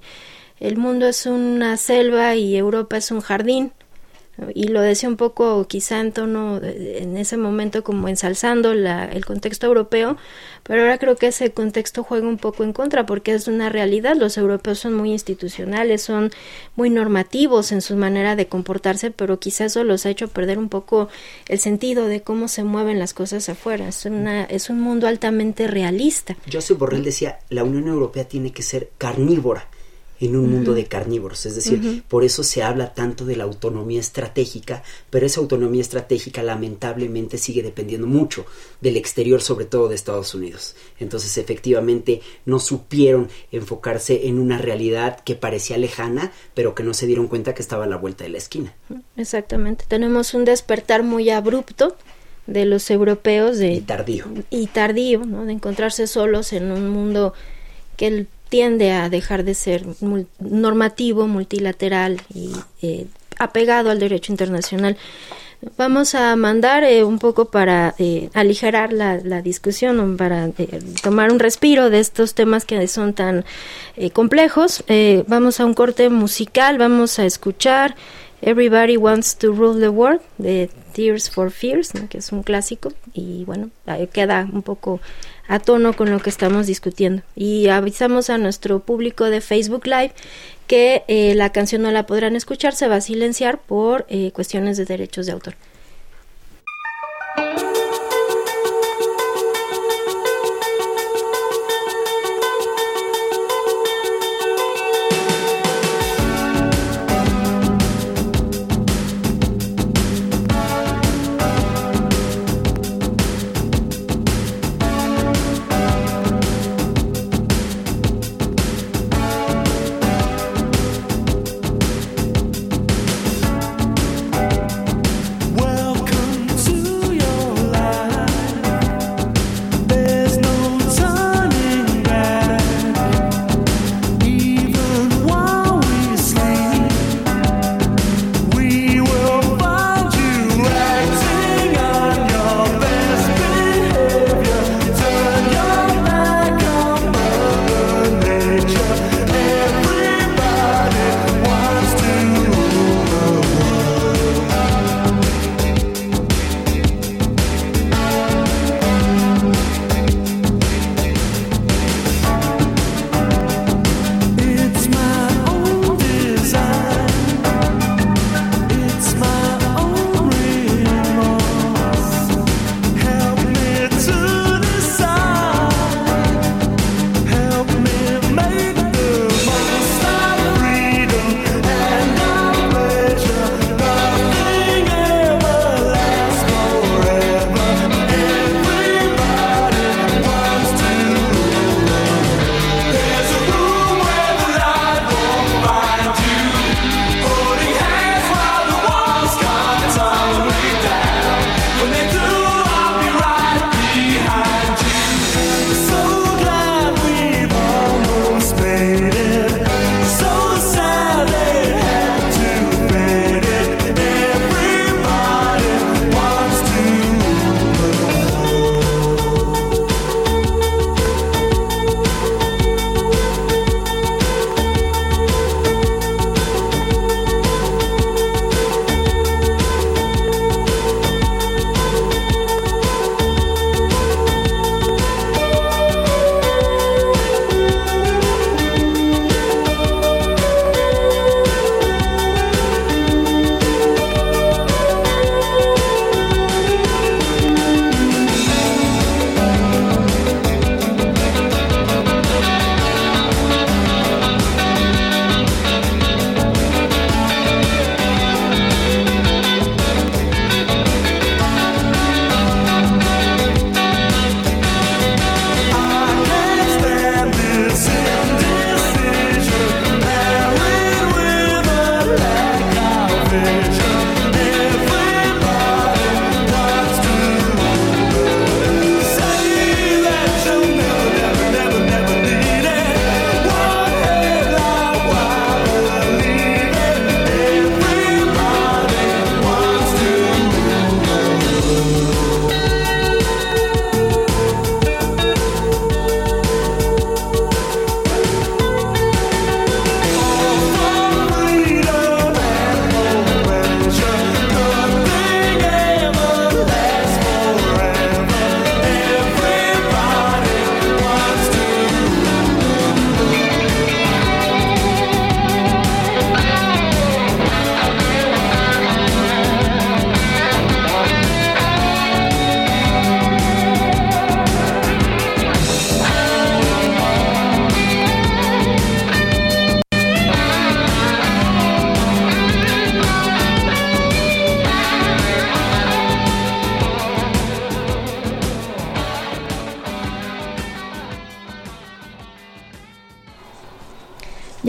El mundo es una selva y Europa es un jardín, ¿no? Y lo decía un poco quizá en tono, en ese momento como ensalzando el contexto europeo, pero ahora creo que ese contexto juega un poco en contra porque es una realidad. Los europeos son muy institucionales, son muy normativos en su manera de comportarse, pero quizá eso los ha hecho perder un poco el sentido de cómo se mueven las cosas afuera. Es un mundo altamente realista. Josep Borrell decía, la Unión Europea tiene que ser carnívora en un mundo de carnívoros, es decir, por eso se habla tanto de la autonomía estratégica, pero esa autonomía estratégica lamentablemente sigue dependiendo mucho del exterior, sobre todo de Estados Unidos. Entonces, efectivamente, no supieron enfocarse en una realidad que parecía lejana, pero que no se dieron cuenta que estaba a la vuelta de la esquina. Exactamente, tenemos un despertar muy abrupto de los europeos y tardío, ¿no? De encontrarse solos en un mundo que tiende a dejar de ser normativo, multilateral y apegado al derecho internacional. Vamos a mandar un poco para aligerar la discusión, para tomar un respiro de estos temas que son tan complejos. Vamos a un corte musical, vamos a escuchar Everybody Wants to Rule the World de Tears for Fears, ¿no? Que es un clásico y bueno, queda un poco a tono con lo que estamos discutiendo. Y avisamos a nuestro público de Facebook Live que la canción no la podrán escuchar, se va a silenciar por cuestiones de derechos de autor. Well,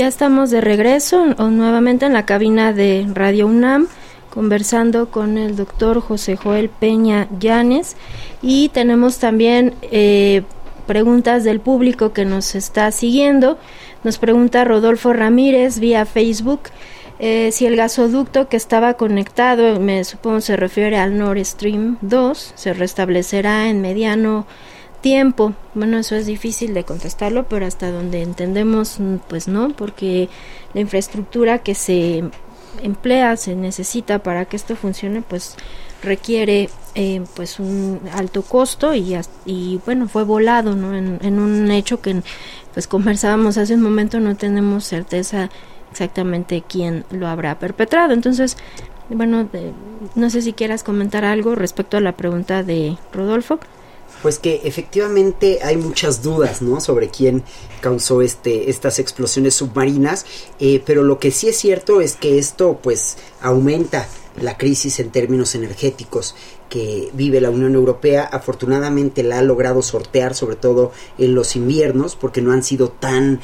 Ya estamos de regreso nuevamente en la cabina de Radio UNAM, conversando con el doctor José Joel Peña Llanes, y tenemos también preguntas del público que nos está siguiendo. Nos pregunta Rodolfo Ramírez vía Facebook si el gasoducto que estaba conectado, me supongo se refiere al Nord Stream 2, se restablecerá en mediano tiempo. Bueno, eso es difícil de contestarlo, pero hasta donde entendemos, pues no, porque la infraestructura que se emplea, se necesita para que esto funcione, pues requiere pues un alto costo y bueno, fue volado, ¿no? En un hecho que pues conversábamos hace un momento, no tenemos certeza exactamente quién lo habrá perpetrado. Entonces, bueno, no sé si quieras comentar algo respecto a la pregunta de Rodolfo. Pues que efectivamente hay muchas dudas, ¿no?, sobre quién causó estas explosiones submarinas, pero lo que sí es cierto es que esto pues aumenta la crisis en términos energéticos que vive la Unión Europea. Afortunadamente la ha logrado sortear, sobre todo en los inviernos, porque no han sido tan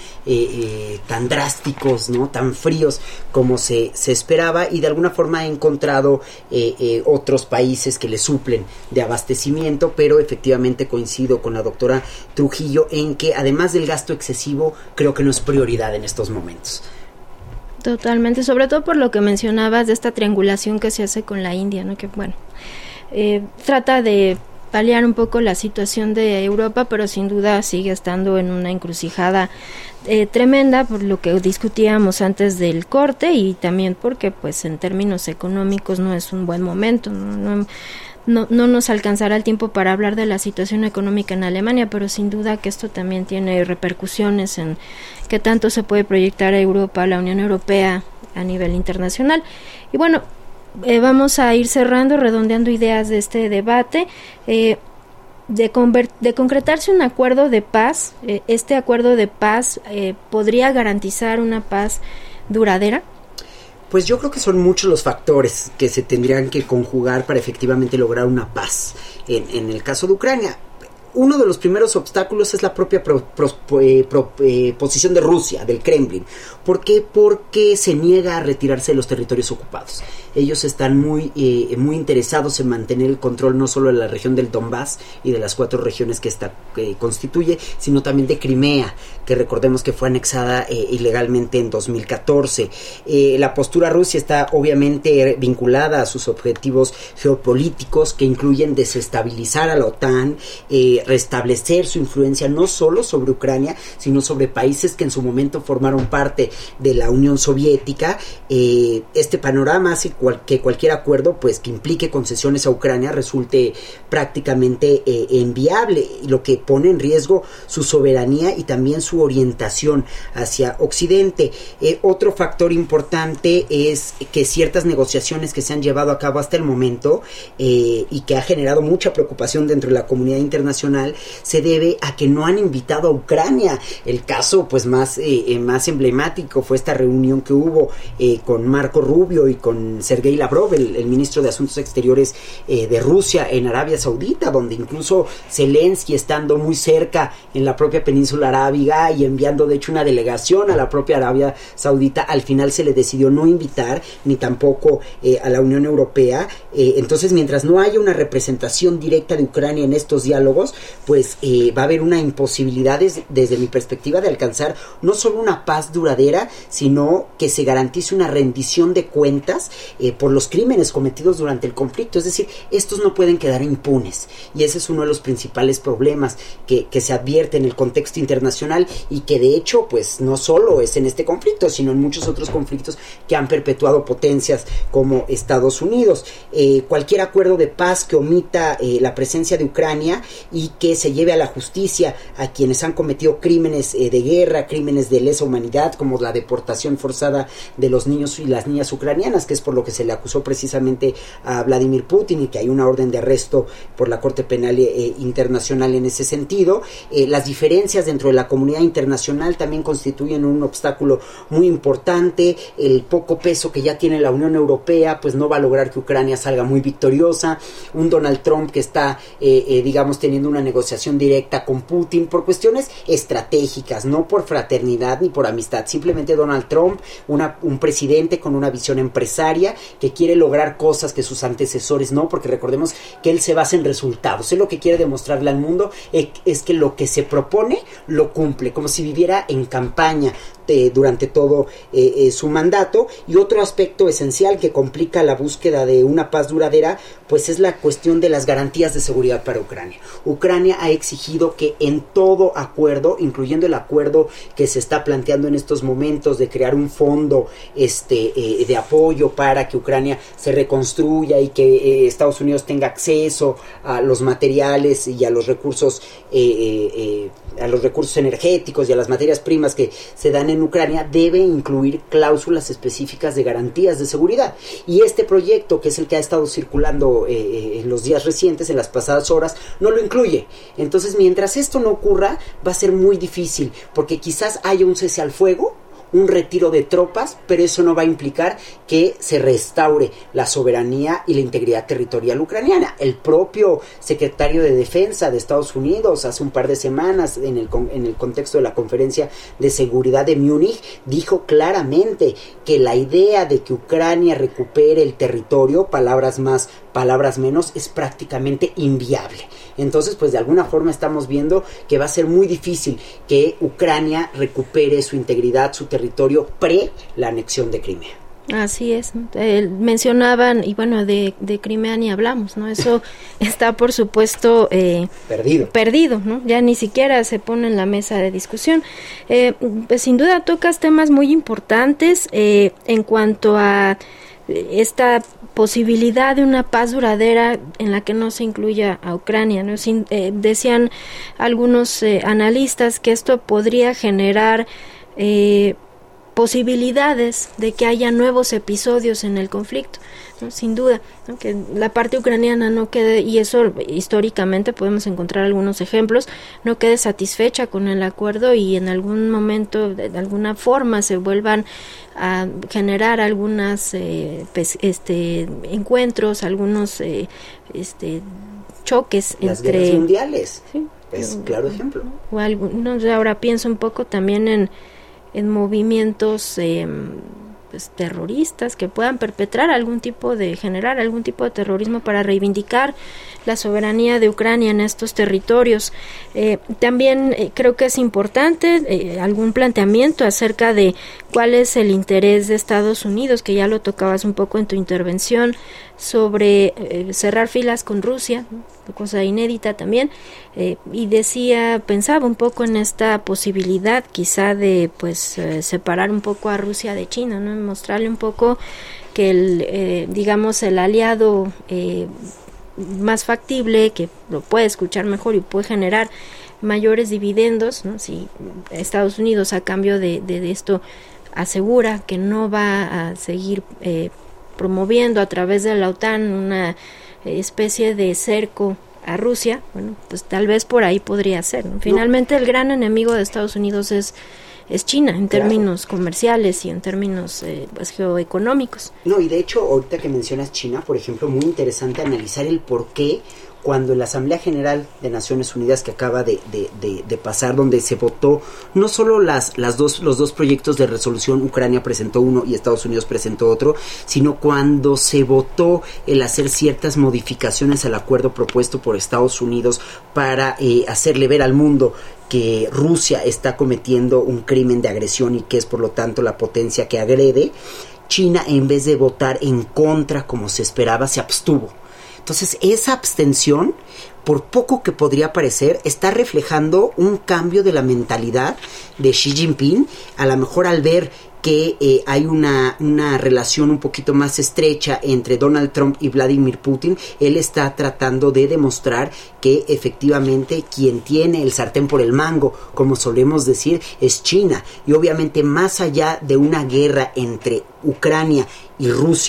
drásticos, ¿no?, tan fríos como se esperaba, y de alguna forma ha encontrado otros países que le suplen de abastecimiento. Pero efectivamente coincido con la doctora Trujillo en que además del gasto excesivo, creo que no es prioridad en estos momentos. Totalmente, sobre todo por lo que mencionabas de esta triangulación que se hace con la India, ¿no? Que bueno, trata de paliar un poco la situación de Europa, pero sin duda sigue estando en una encrucijada tremenda, por lo que discutíamos antes del corte, y también porque pues en términos económicos no es un buen momento, no nos alcanzará el tiempo para hablar de la situación económica en Alemania, pero sin duda que esto también tiene repercusiones en qué tanto se puede proyectar a Europa, a la Unión Europea a nivel internacional. Y bueno, vamos a ir cerrando, redondeando ideas de este debate. De concretarse un acuerdo de paz, este acuerdo de paz ¿podría garantizar una paz duradera? Pues yo creo que son muchos los factores que se tendrían que conjugar para efectivamente lograr una paz. En el caso de Ucrania, uno de los primeros obstáculos es la propia posición de Rusia, del Kremlin. ¿Por qué? Porque se niega a retirarse de los territorios ocupados. Ellos están muy interesados en mantener el control no solo de la región del Donbass y de las 4 regiones que esta constituye, sino también de Crimea, que recordemos que fue anexada ilegalmente en 2014. La postura rusa está obviamente vinculada a sus objetivos geopolíticos, que incluyen desestabilizar a la OTAN, restablecer su influencia no solo sobre Ucrania, sino sobre países que en su momento formaron parte de la Unión Soviética. Este panorama hace que cualquier acuerdo pues que implique concesiones a Ucrania resulte prácticamente inviable, lo que pone en riesgo su soberanía y también su orientación hacia Occidente. Otro factor importante es que ciertas negociaciones que se han llevado a cabo hasta el momento y que ha generado mucha preocupación dentro de la comunidad internacional se debe a que no han invitado a Ucrania. El caso pues más emblemático fue esta reunión que hubo con Marco Rubio y con Sergei Lavrov, el ministro de Asuntos Exteriores de Rusia, en Arabia Saudita, donde incluso Zelensky, estando muy cerca en la propia península arábiga y enviando de hecho una delegación a la propia Arabia Saudita, al final se le decidió no invitar ni tampoco a la Unión Europea. Entonces, mientras no haya una representación directa de Ucrania en estos diálogos, pues va a haber una imposibilidad desde mi perspectiva de alcanzar no solo una paz duradera, sino que se garantice una rendición de cuentas por los crímenes cometidos durante el conflicto. Es decir, estos no pueden quedar impunes, y ese es uno de los principales problemas que se advierte en el contexto internacional, y que de hecho pues no solo es en este conflicto, sino en muchos otros conflictos que han perpetuado potencias como Estados Unidos. Cualquier acuerdo de paz que omita la presencia de Ucrania y que se lleve a la justicia a quienes han cometido crímenes de guerra, crímenes de lesa humanidad, como la deportación forzada de los niños y las niñas ucranianas, que es por lo que se le acusó precisamente a Vladimir Putin, y que hay una orden de arresto por la Corte Penal Internacional en ese sentido. Las diferencias dentro de la comunidad internacional también constituyen un obstáculo muy importante. El poco peso que ya tiene la Unión Europea pues no va a lograr que Ucrania salga muy victoriosa. Un Donald Trump que está digamos teniendo una negociación directa con Putin por cuestiones estratégicas, no por fraternidad ni por amistad. Simplemente Donald Trump, un presidente con una visión empresaria que quiere lograr cosas que sus antecesores no, porque recordemos que él se basa en resultados. Él lo que quiere demostrarle al mundo es que lo que se propone lo cumple, como si viviera en campaña durante todo su mandato. Y otro aspecto esencial que complica la búsqueda de una paz duradera, pues es la cuestión de las garantías de seguridad para Ucrania. Ucrania ha exigido que en todo acuerdo, incluyendo el acuerdo que se está planteando en estos momentos de crear un fondo de apoyo para que Ucrania se reconstruya y que Estados Unidos tenga acceso a los materiales y a los recursos energéticos y a las materias primas que se dan en Ucrania, debe incluir cláusulas específicas de garantías de seguridad. Y este proyecto, que es el que ha estado circulando en los días recientes, en las pasadas horas, no lo incluye. Entonces, mientras esto no ocurra, va a ser muy difícil, porque quizás haya un cese al fuego, un retiro de tropas, pero eso no va a implicar que se restaure la soberanía y la integridad territorial ucraniana. El propio secretario de Defensa de Estados Unidos, hace un par de semanas, en el contexto de la Conferencia de Seguridad de Múnich, dijo claramente que la idea de que Ucrania recupere el territorio, palabras más, palabras menos, es prácticamente inviable. Entonces, pues de alguna forma estamos viendo que va a ser muy difícil que Ucrania recupere su integridad, su territorio pre la anexión de Crimea. Así es, mencionaban, y bueno, de Crimea ni hablamos, ¿no? Eso está, por supuesto, perdido, ¿no? Ya ni siquiera se pone en la mesa de discusión. Pues sin duda tocas temas muy importantes en cuanto a esta posibilidad de una paz duradera en la que no se incluya a Ucrania, ¿no? Decían algunos analistas que esto podría generar posibilidades de que haya nuevos episodios en el conflicto, ¿no? Sin duda, ¿no? Que la parte ucraniana no quede, y eso históricamente podemos encontrar algunos ejemplos, no quede satisfecha con el acuerdo y en algún momento, de alguna forma, se vuelvan a generar algunas encuentros, algunos choques las entre guerras mundiales. ¿Sí? Es claro ejemplo. O ahora pienso un poco también en movimientos pues, terroristas que puedan generar algún tipo de terrorismo para reivindicar la soberanía de Ucrania en estos territorios. También creo que es importante algún planteamiento acerca de cuál es el interés de Estados Unidos, que ya lo tocabas un poco en tu intervención, sobre cerrar filas con Rusia, ¿no? Cosa inédita también, y pensaba un poco en esta posibilidad quizá de pues separar un poco a Rusia de China, ¿no? Mostrarle un poco que el aliado más factible, que lo puede escuchar mejor y puede generar mayores dividendos, ¿no? Si Estados Unidos a cambio de esto asegura que no va a seguir promoviendo a través de la OTAN una especie de cerco a Rusia, bueno, pues tal vez por ahí podría ser, ¿no? Finalmente el gran enemigo de Estados Unidos es China, en términos comerciales y en términos pues geoeconómicos. No, y de hecho, ahorita que mencionas China, por ejemplo, muy interesante analizar el por qué cuando en la Asamblea General de Naciones Unidas que acaba de pasar, donde se votó no solo los dos proyectos de resolución, Ucrania presentó uno y Estados Unidos presentó otro, sino cuando se votó el hacer ciertas modificaciones al acuerdo propuesto por Estados Unidos para hacerle ver al mundo que Rusia está cometiendo un crimen de agresión y que es por lo tanto la potencia que agrede, China, en vez de votar en contra como se esperaba, se abstuvo. Entonces, esa abstención, por poco que podría parecer, está reflejando un cambio de la mentalidad de Xi Jinping, a lo mejor al ver que hay una relación un poquito más estrecha entre Donald Trump y Vladimir Putin. Él está tratando de demostrar que efectivamente quien tiene el sartén por el mango, como solemos decir, es China. Y obviamente más allá de una guerra entre Ucrania y Rusia,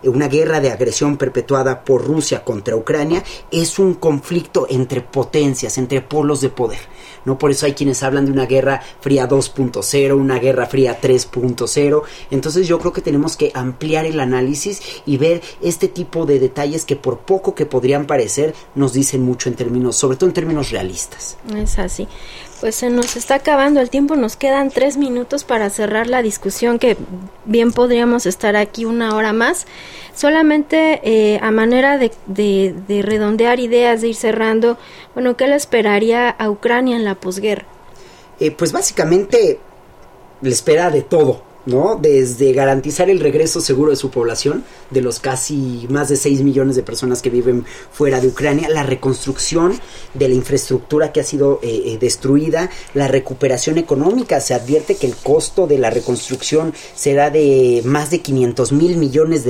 una guerra de agresión perpetuada por Rusia contra Ucrania es un conflicto entre potencias, entre polos de poder, ¿no? Por eso hay quienes hablan de una guerra fría 2.0, una guerra fría 3.0. Entonces yo creo que tenemos que ampliar el análisis y ver este tipo de detalles que por poco que podrían parecer nos dicen mucho en términos, sobre todo en términos realistas. Es así. Pues se nos está acabando el tiempo, nos quedan 3 minutos para cerrar la discusión, que bien podríamos estar aquí 1 hora más. Solamente a manera de redondear ideas, de ir cerrando, bueno, ¿qué le esperaría a Ucrania en la posguerra? Pues básicamente le espera de todo, ¿no? Desde garantizar el regreso seguro de su población, de los casi más de 6 millones de personas que viven fuera de Ucrania, la reconstrucción de la infraestructura que ha sido destruida, la recuperación económica. Se advierte que el costo de la reconstrucción será de más de $500,000 millones,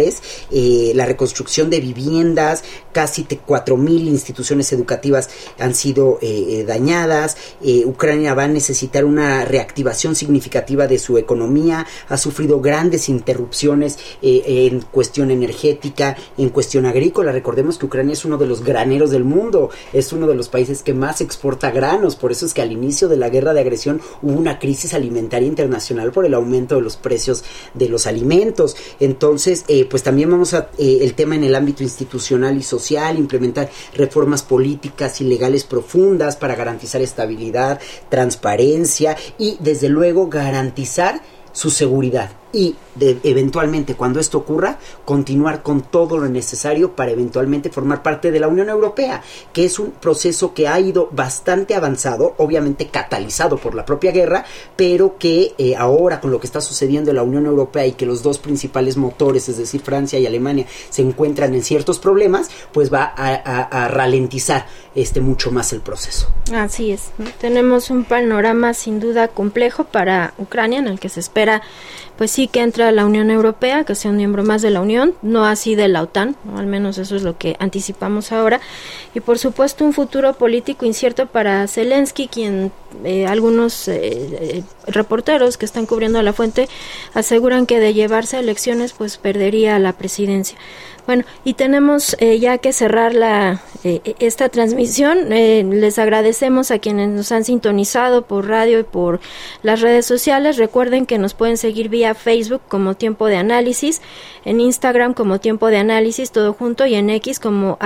la reconstrucción de viviendas, casi 4,000 instituciones educativas han sido dañadas. Ucrania va a necesitar una reactivación significativa de su economía, ha sufrido grandes interrupciones en cuestión energética, en cuestión agrícola. Recordemos que Ucrania es uno de los graneros del mundo, es uno de los países que más exporta granos, por eso es que al inicio de la guerra de agresión hubo una crisis alimentaria internacional por el aumento de los precios de los alimentos. Entonces, pues también vamos a el tema en el ámbito institucional y social, implementar reformas políticas y legales profundas para garantizar estabilidad, transparencia y desde luego garantizar su seguridad y eventualmente, cuando esto ocurra, continuar con todo lo necesario para eventualmente formar parte de la Unión Europea, que es un proceso que ha ido bastante avanzado, obviamente catalizado por la propia guerra, pero que ahora con lo que está sucediendo en la Unión Europea y que los dos principales motores, es decir, Francia y Alemania, se encuentran en ciertos problemas, pues va a ralentizar mucho más el proceso. Así es, ¿no? Tenemos un panorama sin duda complejo para Ucrania, en el que se espera, pues sí, que entre a la Unión Europea, que sea un miembro más de la Unión, no así de la OTAN, ¿no? Al menos eso es lo que anticipamos ahora, y por supuesto un futuro político incierto para Zelensky, quien algunos reporteros que están cubriendo la fuente aseguran que de llevarse a elecciones pues perdería la presidencia. Bueno, y tenemos ya que cerrar esta transmisión. Les agradecemos a quienes nos han sintonizado por radio y por las redes sociales. Recuerden que nos pueden seguir vía Facebook como Tiempo de Análisis, en Instagram como Tiempo de Análisis, todo junto, y en X como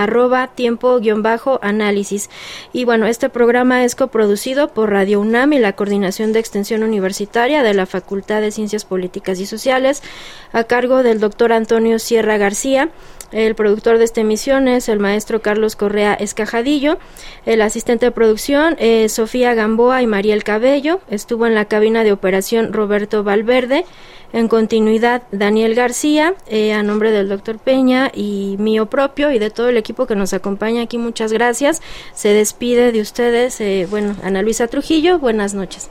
@tiempo_análisis. Y bueno, este programa es coproducido por Radio UNAM y la Coordinación de Extensión Universitaria de la Facultad de Ciencias Políticas y Sociales, a cargo del doctor Antonio Sierra García. El productor de esta emisión es el maestro Carlos Correa Escajadillo. El asistente de producción es Sofía Gamboa y Mariel Cabello. Estuvo en la cabina de operación Roberto Valverde. En continuidad, Daniel García, a nombre del doctor Peña y mío propio y de todo el equipo que nos acompaña aquí, muchas gracias. Se despide de ustedes, Ana Luisa Trujillo, buenas noches.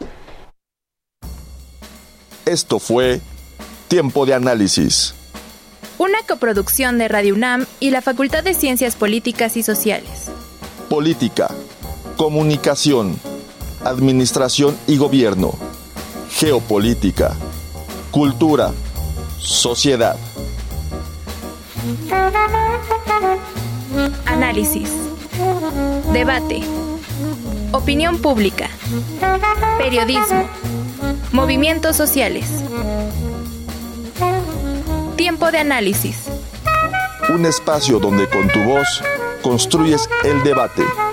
Esto fue Tiempo de Análisis. Una coproducción de Radio UNAM y la Facultad de Ciencias Políticas y Sociales. Política, comunicación, administración y gobierno, geopolítica, cultura, sociedad. Análisis, debate, opinión pública, periodismo, movimientos sociales. Tiempo de Análisis. Un espacio donde con tu voz construyes el debate.